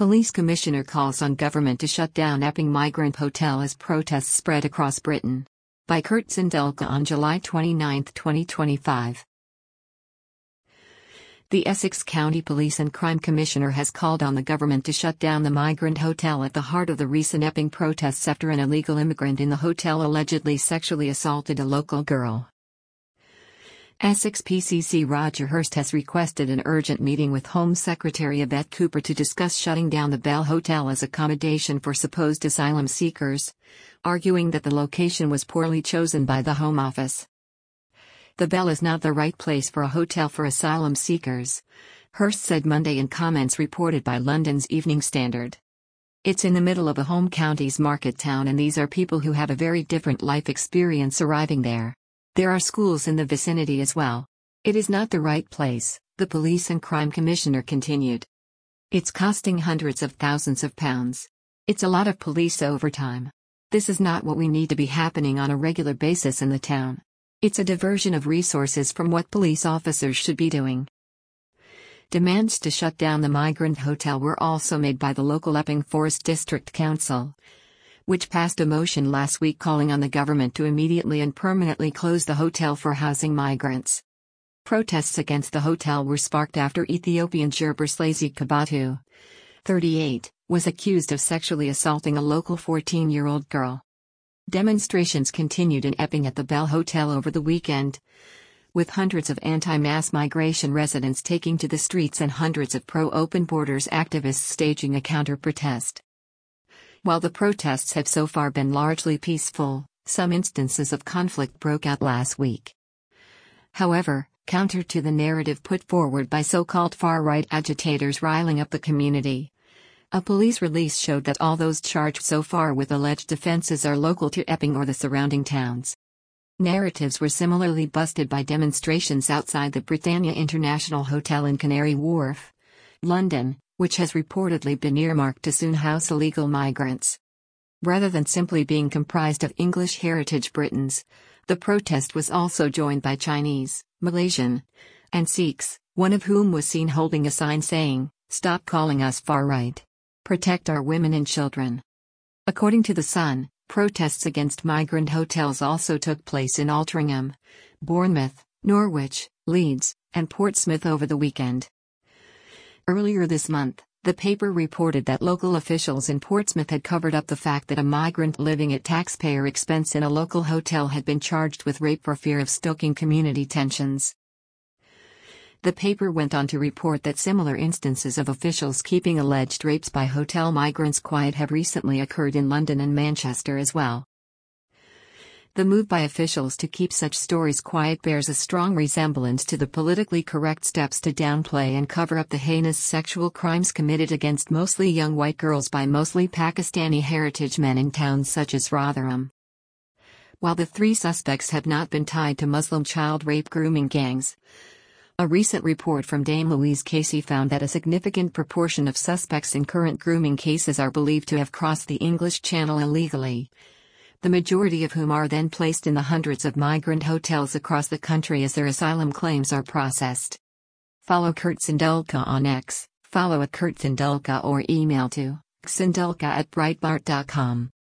Police commissioner calls on government to shut down Epping migrant hotel as protests spread across Britain. By Kurt Sindelka on July 29, 2025. The Essex County Police and Crime Commissioner has called on the government to shut down the migrant hotel at the heart of the recent Epping protests after an illegal immigrant in the hotel allegedly sexually assaulted a local girl. Essex PCC Roger Hurst has requested an urgent meeting with Home Secretary Yvette Cooper to discuss shutting down the Bell Hotel as accommodation for supposed asylum seekers, arguing that the location was poorly chosen by the Home Office. The Bell is not the right place for a hotel for asylum seekers, Hurst said Monday in comments reported by London's Evening Standard. It's in the middle of a home county's market town, and these are people who have a very different life experience arriving there. There are schools in the vicinity as well. It is not the right place, the Police and Crime Commissioner continued. It's costing hundreds of thousands of pounds. It's a lot of police overtime. This is not what we need to be happening on a regular basis in the town. It's a diversion of resources from what police officers should be doing. Demands to shut down the migrant hotel were also made by the local Epping Forest District Council, which passed a motion last week calling on the government to immediately and permanently close the hotel for housing migrants. Protests against the hotel were sparked after Ethiopian Gebrselassie Kabatu, 38, was accused of sexually assaulting a local 14-year-old girl. Demonstrations continued in Epping at the Bell Hotel over the weekend, with hundreds of anti-mass migration residents taking to the streets and hundreds of pro-open borders activists staging a counter-protest. While the protests have so far been largely peaceful, some instances of conflict broke out last week. However, counter to the narrative put forward by so-called far-right agitators riling up the community, a police release showed that all those charged so far with alleged offences are local to Epping or the surrounding towns. Narratives were similarly busted by demonstrations outside the Britannia International Hotel in Canary Wharf, London, which has reportedly been earmarked to soon house illegal migrants. Rather than simply being comprised of English heritage Britons, the protest was also joined by Chinese, Malaysian, and Sikhs, one of whom was seen holding a sign saying, "Stop calling us far-right. Protect our women and children." According to The Sun, protests against migrant hotels also took place in Altrincham, Bournemouth, Norwich, Leeds, and Portsmouth over the weekend. Earlier this month, the paper reported that local officials in Portsmouth had covered up the fact that a migrant living at taxpayer expense in a local hotel had been charged with rape for fear of stoking community tensions. The paper went on to report that similar instances of officials keeping alleged rapes by hotel migrants quiet have recently occurred in London and Manchester as well. The move by officials to keep such stories quiet bears a strong resemblance to the politically correct steps to downplay and cover up the heinous sexual crimes committed against mostly young white girls by mostly Pakistani heritage men in towns such as Rotherham. While the three suspects have not been tied to Muslim child rape grooming gangs, a recent report from Dame Louise Casey found that a significant proportion of suspects in current grooming cases are believed to have crossed the English Channel illegally, the majority of whom are then placed in the hundreds of migrant hotels across the country as their asylum claims are processed. Follow Kurt Sindelka on X, follow @KurtSindelka or email to sindelka@breitbart.com.